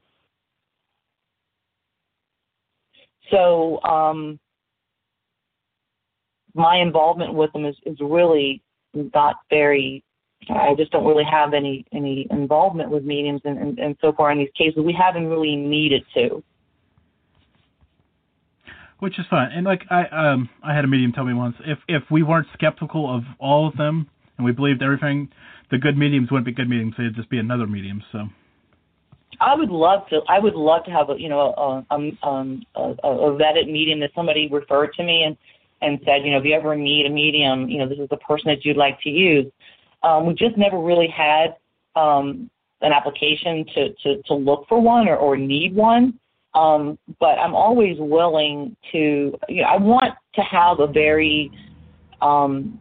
So um, my involvement with them is, is really not very. I just don't really have any, any involvement with mediums, and, and, and so far in these cases, we haven't really needed to.
Which is fine. And like I, um, I had a medium tell me once, if if we weren't skeptical of all of them and we believed everything, the good mediums wouldn't be good mediums; they'd just be another medium. So.
I would love to. I would love to have a, you know, a, a, um, a, a vetted medium that somebody referred to me and, and said, you know, if you ever need a medium, you know, this is the person that you'd like to use. Um, we just never really had um, an application to, to, to look for one or, or need one. Um, but I'm always willing to, you know, I want to have a very um,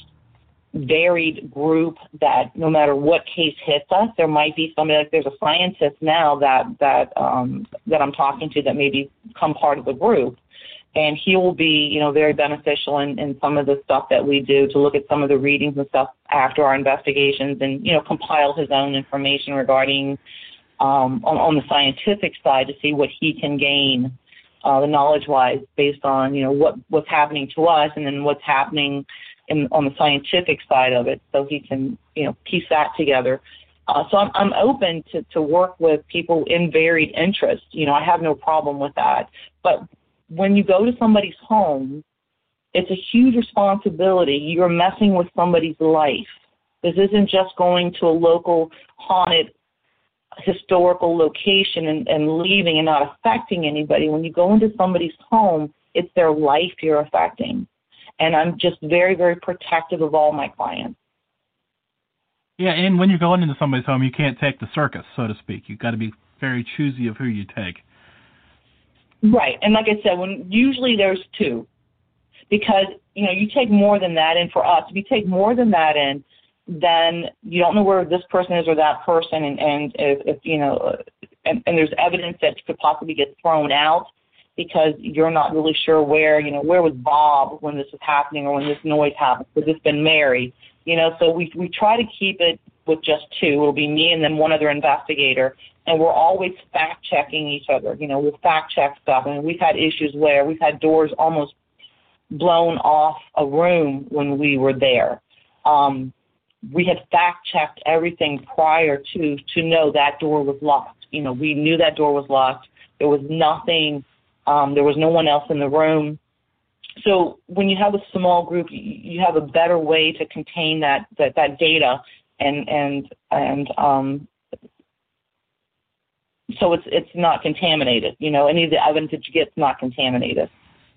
varied group that no matter what case hits us, there might be somebody, like there's a scientist now that, that, um, that I'm talking to that may become part of the group. And he will be, you know, very beneficial in, in some of the stuff that we do to look at some of the readings and stuff after our investigations and, you know, compile his own information regarding um, on, on the scientific side to see what he can gain uh, the knowledge-wise based on, you know, what, what's happening to us and then what's happening in, on the scientific side of it so he can, you know, piece that together. Uh, so I'm, I'm open to, to work with people in varied interests. You know, I have no problem with that. But when you go to somebody's home, it's a huge responsibility. You're messing with somebody's life. This isn't just going to a local haunted historical location and, and leaving and not affecting anybody. When you go into somebody's home, it's their life you're affecting. And I'm just very, very protective of all my clients.
Yeah, and when you're going into somebody's home, you can't take the circus, so to speak. You've got to be very choosy of who you take.
Right, and like I said, when usually there's two, because you know you take more than that in. For us, if you take more than that in, then you don't know where this person is or that person, and and if, if you know, and, and there's evidence that could possibly get thrown out because you're not really sure where you know where was Bob when this was happening or when this noise happened. Could this been Mary? You know, so we we try to keep it with just two. It'll be me and then one other investigator. And we're always fact-checking each other. You know, we'll fact-check stuff. And we've had issues where we've had doors almost blown off a room when we were there. Um, we had fact-checked everything prior to to know that door was locked. You know, we knew that door was locked. There was nothing. Um, there was no one else in the room. So when you have a small group, you, you have a better way to contain that that, that data and and and um, so it's it's not contaminated. You know, any of the evidence that you get is not contaminated.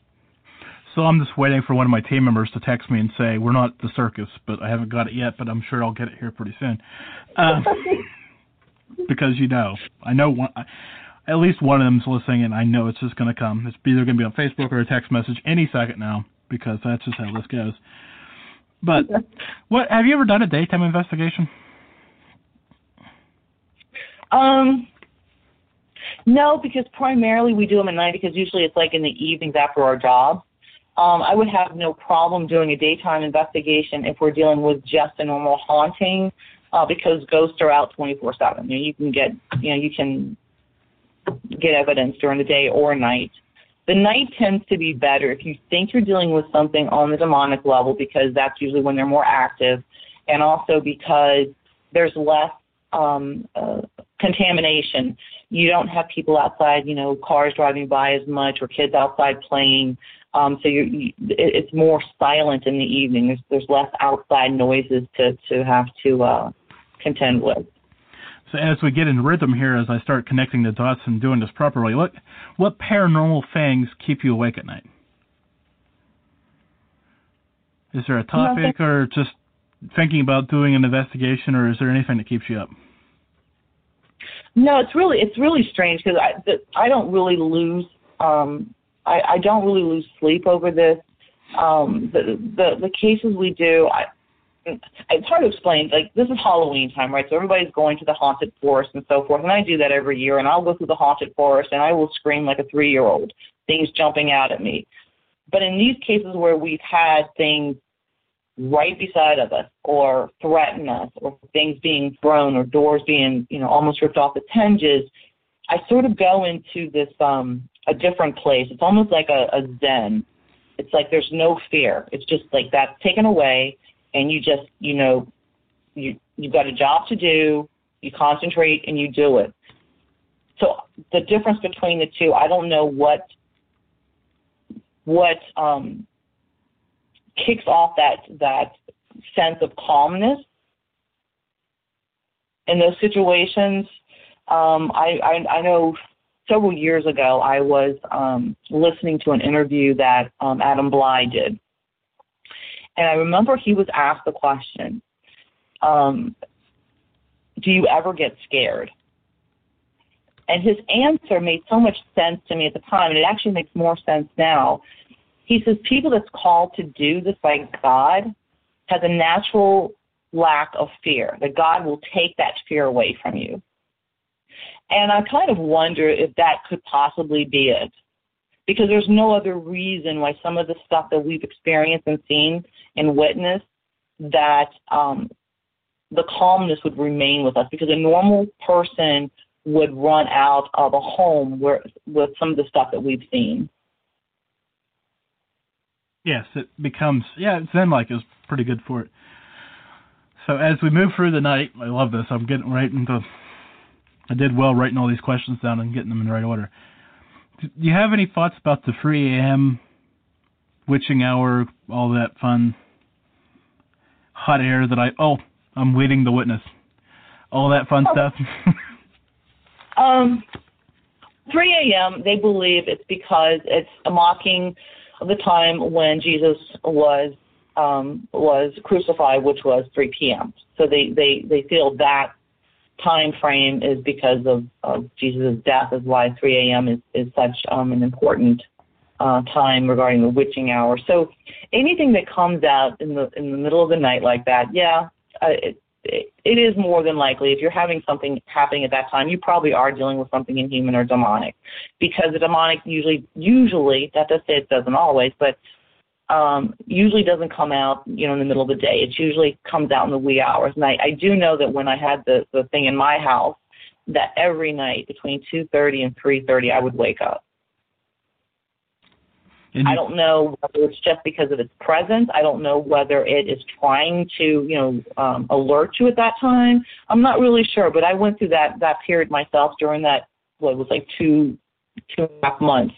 So I'm just waiting for one of my team members to text me and say, we're not the circus, but I haven't got it yet, but I'm sure I'll get it here pretty soon. Um, because, you know, I know one, at least one of them's listening, and I know it's just going to come. It's either going to be on Facebook or a text message any second now, because that's just how this goes. But what have you ever done a daytime investigation?
Um, no, because primarily we do them at night because usually it's like in the evenings after our job. Um, I would have no problem doing a daytime investigation if we're dealing with just a normal haunting, uh, because ghosts are out twenty-four seven. You know, you can get, you know, you can get evidence during the day or night. The night tends to be better if you think you're dealing with something on the demonic level, because that's usually when they're more active, and also because there's less um, uh, contamination. You don't have people outside, you know, cars driving by as much, or kids outside playing. Um, so you're, you, it's more silent in the evening. There's, there's less outside noises to, to have to uh, contend with.
So as we get in rhythm here, as I start connecting the dots and doing this properly, what what paranormal things keep you awake at night? Is there a topic, or just thinking about doing an investigation, or is there anything that keeps you up?
No, it's really it's really strange because I the, I don't really lose um, I, I don't really lose sleep over this. Um, the, the the cases we do, I. It's hard to explain. Like, this is Halloween time, right? So everybody's going to the haunted forest and so forth, and I do that every year. And I'll go through the haunted forest, and I will scream like a three-year-old, things jumping out at me. But in these cases where we've had things right beside of us, or threaten us, or things being thrown, or doors being, you know, almost ripped off its hinges, I sort of go into this um, a different place. It's almost like a, a zen. It's like there's no fear. It's just like that's taken away. And you just, you know, you, you've got a job to do, you concentrate, and you do it. So the difference between the two, I don't know what what um, kicks off that that sense of calmness in those situations. Um, I, I, I know several years ago I was um, listening to an interview that um, Adam Bly did. And I remember he was asked the question, um, do you ever get scared? And his answer made so much sense to me at the time, and it actually makes more sense now. He says people that's called to do this by God has a natural lack of fear, that God will take that fear away from you. And I kind of wonder if that could possibly be it, because there's no other reason why some of the stuff that we've experienced and seen and witnessed, that um, the calmness would remain with us, because a normal person would run out of a home where with some of the stuff that we've seen.
Yes, it becomes, yeah, Zen-like is pretty good for it. So as we move through the night, I love this, I'm getting right into, I did well writing all these questions down and getting them in the right order. Do you have any thoughts about the three a.m. witching hour, all that fun, hot air that I, oh, I'm waiting to witness, all that fun oh. stuff?
um, three a.m., they believe it's because it's a mocking of the time when Jesus was um, was crucified, which was three p.m. So they, they, they feel that time frame is because of, of Jesus' death, is why three a.m. is, is such um, an important uh, time regarding the witching hour. So anything that comes out in the in the middle of the night like that, yeah, uh, it, it, it is more than likely. If you're having something happening at that time, you probably are dealing with something inhuman or demonic, because the demonic usually, usually, that does say it doesn't always, but Um, usually doesn't come out, you know, in the middle of the day. It usually comes out in the wee hours. And I, I do know that when I had the, the thing in my house, that every night between two thirty and three thirty, I would wake up. And I don't know whether it's just because of its presence. I don't know whether it is trying to, you know, um, alert you at that time. I'm not really sure, but I went through that, that period myself during that, what it was like two, two and a half months.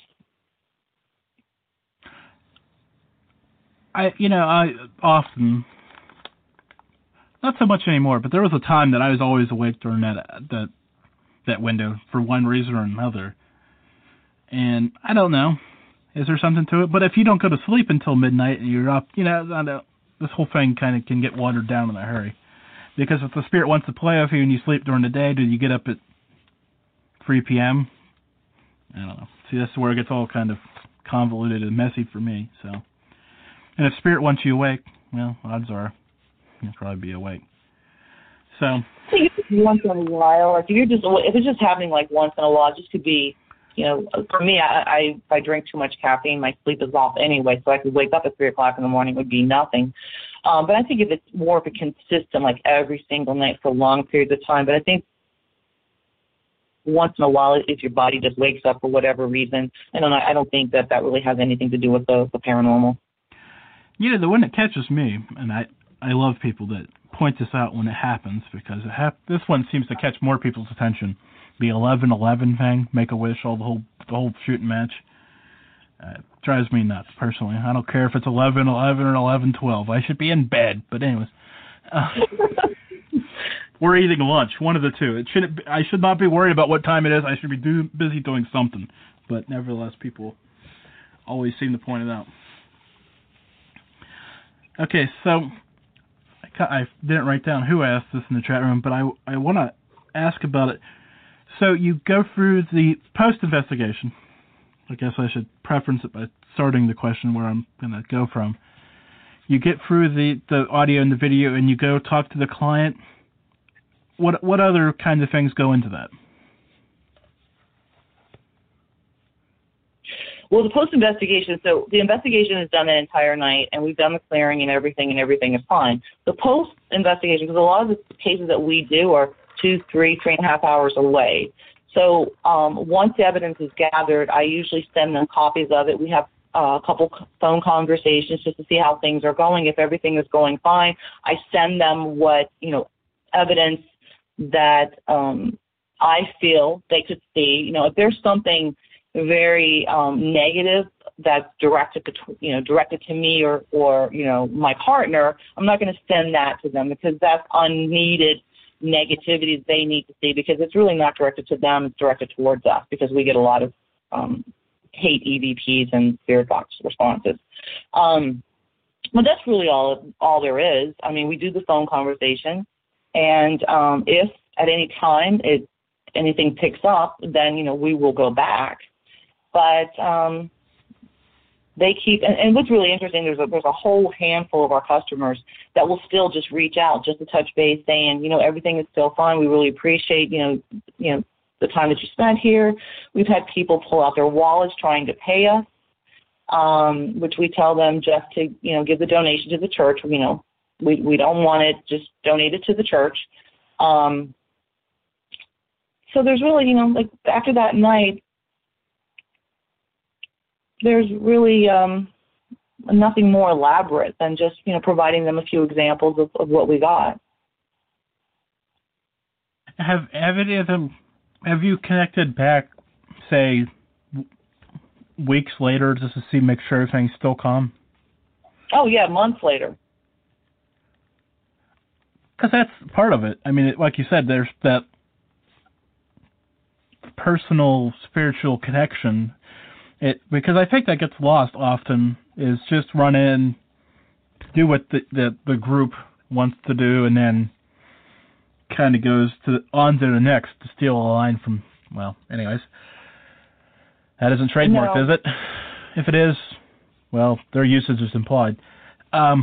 I, you know, I often, not so much anymore, but there was a time that I was always awake during that that that window for one reason or another. And I don't know, is there something to it? But if you don't go to sleep until midnight and you're up, you know, I know, this whole thing kind of can get watered down in a hurry. Because if the spirit wants to play with you and you sleep during the day, do you get up at three p.m.? I don't know. See, that's where it gets all kind of convoluted and messy for me, so... And if spirit wants you awake, well, odds are you'll probably be awake. So,
so you, once in a while, like if you're just if it's just happening like once in a while, it just could be, you know, for me, I, I if I drink too much caffeine, my sleep is off anyway, so I could wake up at three o'clock in the morning, it would be nothing. Um, but I think if it's more of a consistent, like every single night for long periods of time, but I think once in a while, if your body just wakes up for whatever reason, I don't know, I don't think that that really has anything to do with the, the paranormal.
You know, the one that catches me, and I, I love people that point this out when it happens, because it hap- this one seems to catch more people's attention. The eleven eleven thing, Make-A-Wish, all the whole the whole shooting match. Uh, it drives me nuts, personally. I don't care if it's eleven eleven or eleven twelve. I should be in bed. But anyways, uh, we're eating lunch, one of the two. It shouldn't. Be, I should not be worried about what time it is. I should be do, busy doing something. But nevertheless, people always seem to point it out. Okay, so I, I didn't write down who asked this in the chat room, but I, I want to ask about it. So you go through the post-investigation. I guess I should preference it by starting the question where I'm going to go from. You get through the, the audio and the video, and you go talk to the client. What what other kind of things go into that?
Well, the post-investigation, so the investigation is done an entire night, and we've done the clearing and everything, and everything is fine. The post-investigation, because a lot of the cases that we do are two, three, three and a half hours away. So um, once evidence is gathered, I usually send them copies of it. We have uh, a couple phone conversations just to see how things are going. If everything is going fine, I send them what, you know, evidence that um, I feel they could see. You know, if there's something very um, negative that's directed to, you know, directed to me or, or, you know, my partner, I'm not going to send that to them because that's unneeded negativity they need to see, because it's really not directed to them, it's directed towards us, because we get a lot of um, hate E V Ps and spirit box responses. Um, but that's really all all there is. I mean, we do the phone conversation, and um, if at any time it anything picks up, then, you know, we will go back. But um, they keep, and, and what's really interesting, there's a, there's a whole handful of our customers that will still just reach out just to touch base, saying, you know, everything is still fine. We really appreciate, you know, you know, the time that you spent here. We've had people pull out their wallets trying to pay us, um, which we tell them just to, you know, give the donation to the church. You know, we, we don't want it, just donate it to the church. Um, so there's really, you know, like after that night, there's really um, nothing more elaborate than just, you know, providing them a few examples of, of what we got.
Have have any of them? Have you connected back, say, w- weeks later, just to see, make sure everything's still calm?
Oh yeah, months later.
Because that's part of it. I mean, it, like you said, there's that personal, spiritual connection. It because I think that gets lost often, is just run in, do what the the, the group wants to do, and then kind of goes to on to the next, to steal a line from, well, anyways. That isn't trademarked,
No.
is it? If it is, well, their usage is implied. Um,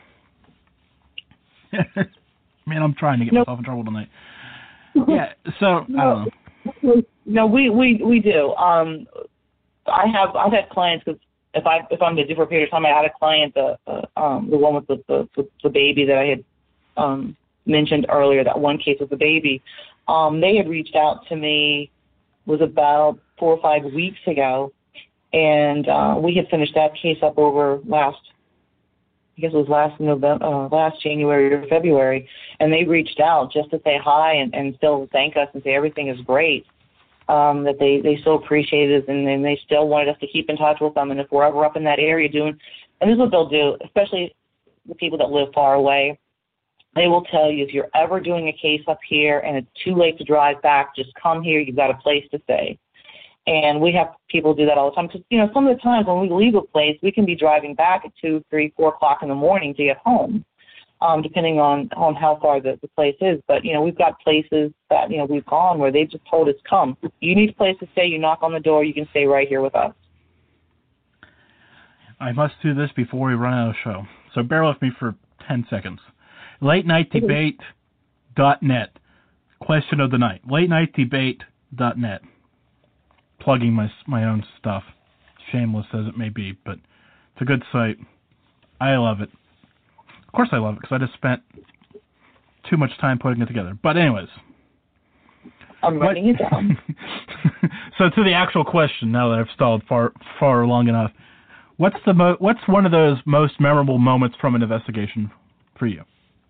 man, I'm trying to get
no.
myself in trouble tonight. Yeah, so,
no.
I don't know.
No, we, we, we do. Um, I have I've had clients, because if I if I'm busy for a period of time, I had a client, the uh, um, the one with the, the the baby that I had um, mentioned earlier, that one case with the baby. Um, they had reached out to me, was about four or five weeks ago, and uh, we had finished that case up over last, I guess it was last November, uh, last January or February, and they reached out just to say hi and, and still thank us and say everything is great. Um, that they, they so appreciated it, and, and they still wanted us to keep in touch with them. And if we're ever up in that area doing, and this is what they'll do, especially the people that live far away, they will tell you, if you're ever doing a case up here and it's too late to drive back, just come here. You've got a place to stay. And we have people do that all the time. Because, you know, some of the times when we leave a place, we can be driving back at two, three, four o'clock in the morning to get home. Um, depending on, on how far the, the place is. But, you know, we've got places that, you know, we've gone where they've just told us, come. You need a place to stay. You knock on the door. You can stay right here with us.
I must do this before we run out of show. so bear with me for ten seconds. late night debate dot net. Question of the night. late night debate dot net. Plugging my my own stuff. Shameless as it may be, but it's a good site. I love it. Of course I love it, because I just spent too much time putting it together. But anyways.
I'm writing it down.
So to the actual question, now that I've stalled far far long enough, what's the mo- what's one of those most memorable moments from an investigation for you?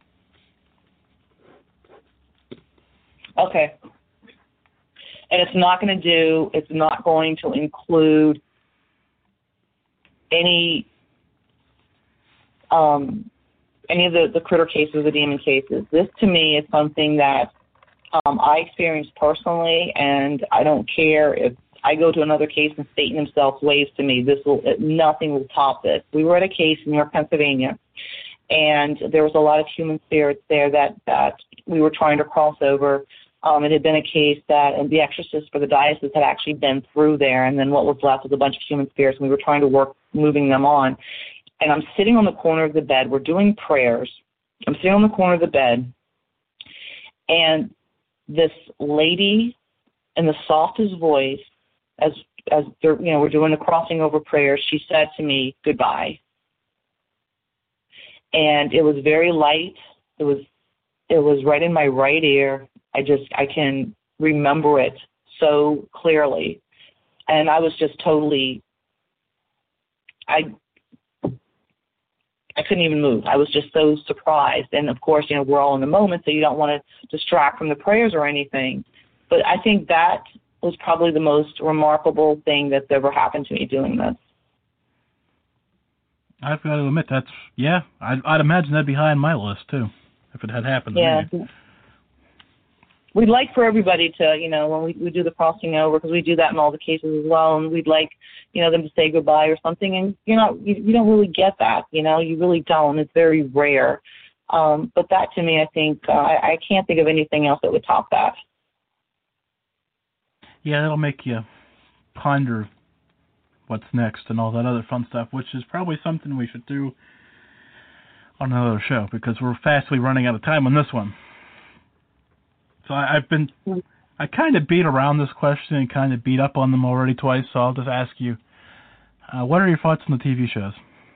Okay. And it's not going to do, it's not going to include any um, any of the, the critter cases, the demon cases. This, to me, is something that um, I experienced personally, and I don't care if I go to another case and Satan himself waves to me. This will, nothing will top this. We were at a case in York, Pennsylvania, and there was a lot of human spirits there that, that we were trying to cross over. Um, it had been a case that, and the exorcist for the diocese had actually been through there, and then what was left was a bunch of human spirits, and we were trying to work moving them on. And I'm sitting on the corner of the bed. We're doing prayers. I'm sitting on the corner of the bed, and this lady, in the softest voice, as as you know, we're doing the crossing over prayers, she said to me, "Goodbye." And it was very light. It was it was right in my right ear. I just I can remember it so clearly, and I was just totally. I. I couldn't even move. I was just so surprised. And, of course, you know, we're all in the moment, so you don't want to distract from the prayers or anything. But I think that was probably the most remarkable thing that's ever happened to me doing this.
I've got to admit, that's, yeah, I'd, I'd imagine that'd be high on my list, too, if it had happened to
yeah.
me.
We'd like for everybody to, you know, when we, we do the crossing over, because we do that in all the cases as well, and we'd like, you know, them to say goodbye or something, and you're not, you, you don't really get that, you know, you really don't. It's very rare. Um, but that, to me, I think, uh, I, I can't think of anything else that would top that.
Yeah, that'll make you ponder what's next and all that other fun stuff, which is probably something we should do on another show, because we're fastly running out of time on this one. So I, I've been, I kind of beat around this question and kind of beat up on them already twice, so I'll just ask you, uh, what are your thoughts on the T V shows?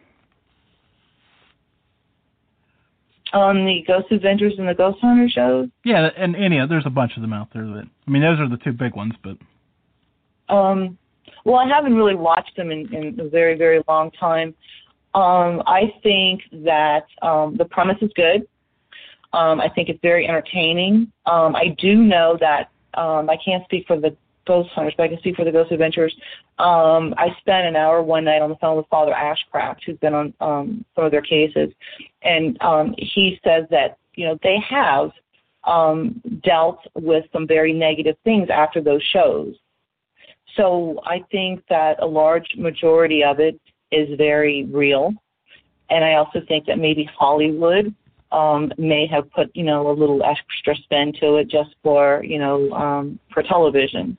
On the Ghost Adventures and the Ghost Hunter shows?
Yeah, and any, there's a bunch of them out there. That I mean, those are the two big ones, but...
Um, well, I haven't really watched them in, in a very, very long time. Um, I think that um, the premise is good. Um, I think it's very entertaining. Um, I do know that um, I can't speak for the Ghost Hunters, but I can speak for the Ghost Adventures. Um, I spent an hour one night on the phone with Father Ashcraft, who's been on um, some of their cases, and um, he says that, you know, they have um, dealt with some very negative things after those shows. So I think that a large majority of it is very real, and I also think that maybe Hollywood Um, may have put, you know, a little extra spin to it just for, you know, um, for television.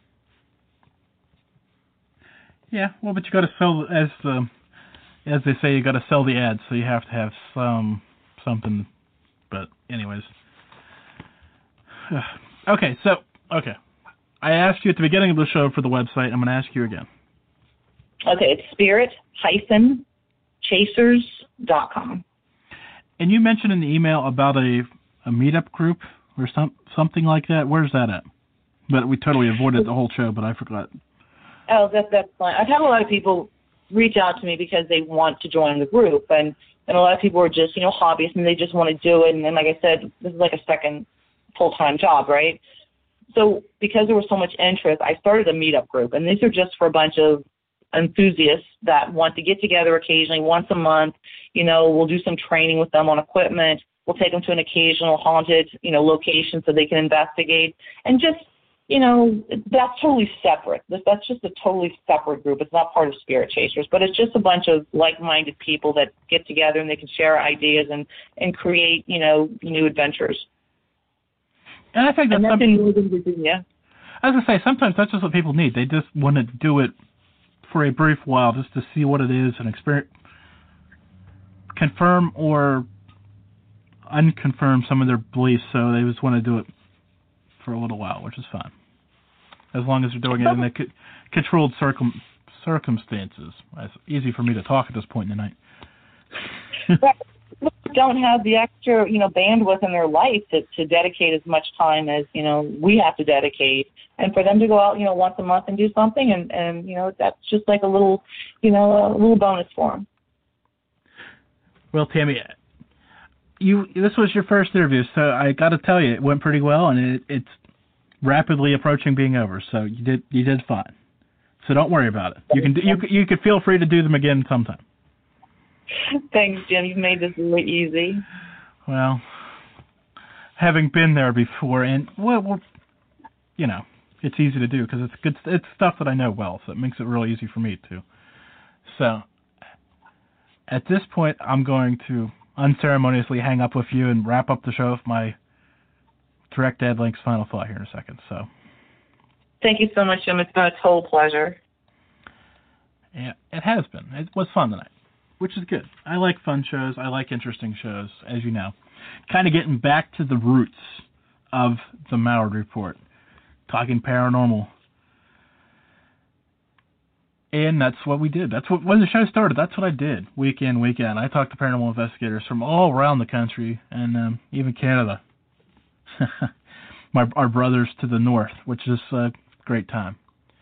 Yeah, well, but you got to sell, as the, as they say, you got to sell the ads, so you have to have some something. But anyways, okay, so okay, I asked you at the beginning of the show for the website. I'm going to ask you again.
Okay, it's spirit dash chasers dot com.
And you mentioned in the email about a a meetup group or some something like that. Where's that at? But we totally avoided the whole show, but I forgot.
Oh, that, that's fine. I've had a lot of people reach out to me because they want to join the group, and, and a lot of people are just, you know, hobbyists, and they just want to do it. And then, like I said, this is like a second full-time job, right? So because there was so much interest, I started a meetup group, and these are just for a bunch of enthusiasts that want to get together occasionally once a month. You know, we'll do some training with them on equipment. We'll take them to an occasional haunted, you know, location so they can investigate. And just, you know, that's totally separate. That's just a totally separate group. It's not part of Spirit Chasers, but it's just a bunch of like-minded people that get together and they can share ideas and, and create, you know, new adventures.
And I think that's,
and that's
some,
in, yeah.
I was going to say, sometimes that's just what people need. They just want to do it for a brief while just to see what it is and experience confirm or unconfirm some of their beliefs, so they just want to do it for a little while, which is fine. As long as they're doing it in the co- controlled circum- circumstances. It's easy for me to talk at this point in the night.
Don't have the extra, you know, bandwidth in their life to, to dedicate as much time as, you know, we have to dedicate. And for them to go out, you know, once a month and do something, and, and you know, that's just like a little, you know, a little bonus for them.
Well, Tammy, you this was your first interview, so I got to tell you, it went pretty well, and it, it's rapidly approaching being over. So you did you did fine. So don't worry about it. You can you you could feel free to do them again sometime.
Thanks, Jim. You've made this really easy.
Well, having been there before, and well, well you know, it's easy to do because it's good. It's stuff that I know well, so it makes it really easy for me too. So at this point, I'm going to unceremoniously hang up with you and wrap up the show with my direct Ed Link's final thought here in a second. So.
Thank you so much, Jim. It's been a total pleasure.
Yeah, it has been. It was fun tonight, which is good. I like fun shows. I like interesting shows, as you know. Kind of getting back to the roots of the Mallard Report, talking paranormal. And that's what we did. That's what when the show started. That's what I did, week in, week out. I talked to paranormal investigators from all around the country and um, even Canada. My our brothers to the north, which is a great time.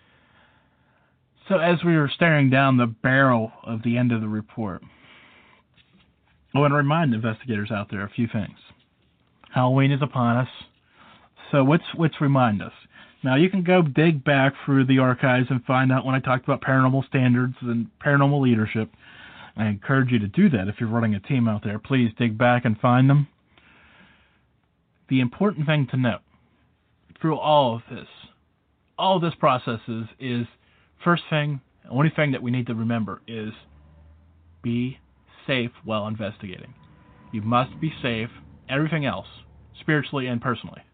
So as we were staring down the barrel of the end of the report, I want to remind investigators out there a few things. Halloween is upon us, so let's let's remind us. Now, you can go dig back through the archives and find out when I talked about paranormal standards and paranormal leadership. I encourage you to do that if you're running a team out there. Please dig back and find them. The important thing to note through all of this, all of this process is, is first thing, the only thing that we need to remember is be safe while investigating. You must be safe, everything else, spiritually and personally.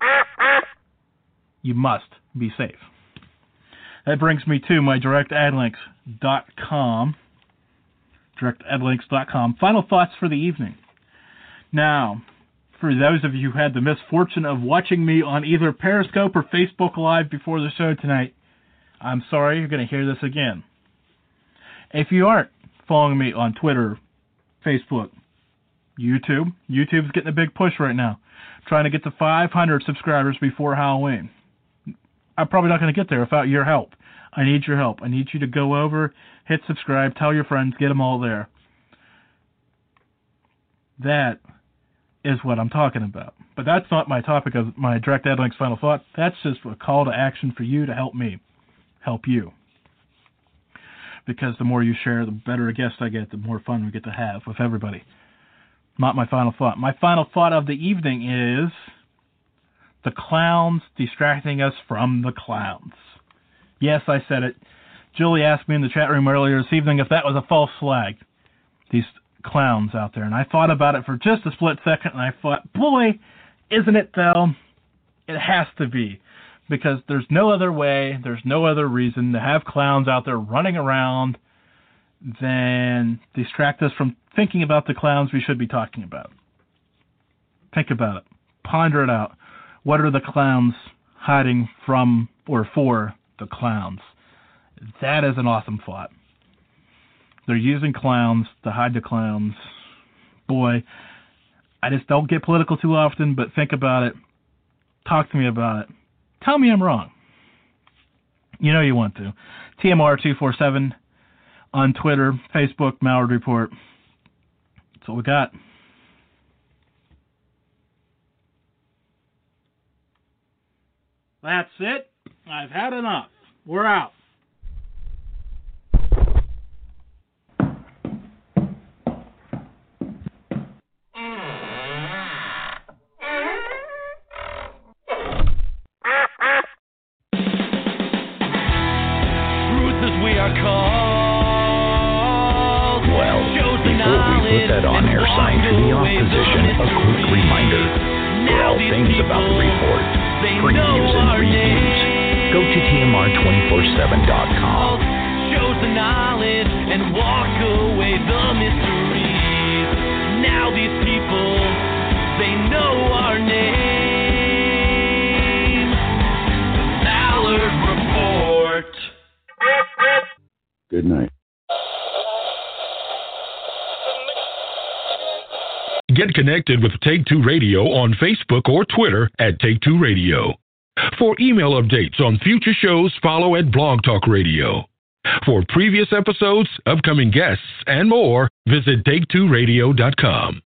You must be safe. That brings me to my direct ad links dot com. direct ad links dot com. Final thoughts for the evening. Now, for those of you who had the misfortune of watching me on either Periscope or Facebook Live before the show tonight, I'm sorry you're going to hear this again. If you aren't following me on Twitter, Facebook, YouTube, YouTube's getting a big push right now, trying to get to five hundred subscribers before Halloween. I'm probably not going to get there without your help. I need your help. I need you to go over, hit subscribe, tell your friends, get them all there. That is what I'm talking about. But that's not my topic of my direct ad links final thought. That's just a call to action for you to help me, help you. Because the more you share, the better a guest I get, the more fun we get to have with everybody. Not my final thought. My final thought of the evening is the clowns distracting us from the clowns. Yes, I said it. Julie asked me in the chat room earlier this evening if that was a false flag. These clowns out there. And I thought about it for just a split second, and I thought, boy, isn't it though? It has to be. Because there's no other way, there's no other reason to have clowns out there running around than distract us from thinking about the clowns we should be talking about. Think about it. Ponder it out. What are the clowns hiding from or for the clowns? That is an awesome thought. They're using clowns to hide the clowns. Boy, I just don't get political too often, but think about it. Talk to me about it. Tell me I'm wrong. You know you want to. T M R two four seven on Twitter, Facebook, Mallard Report. That's what we got. That's it. I've had enough. We're out.
That on-air sign to the off position, a quick reminder. For all things about the report, previews and reviews, go to T M R two four seven dot com.
Shows the knowledge and walk away the mystery. Now these people, they know our name. The Mallard Report.
Good night.
Get connected with Take Two Radio on Facebook or Twitter at Take Two Radio. For email updates on future shows, follow at Blog Talk Radio. For previous episodes, upcoming guests, and more, visit take two radio dot com.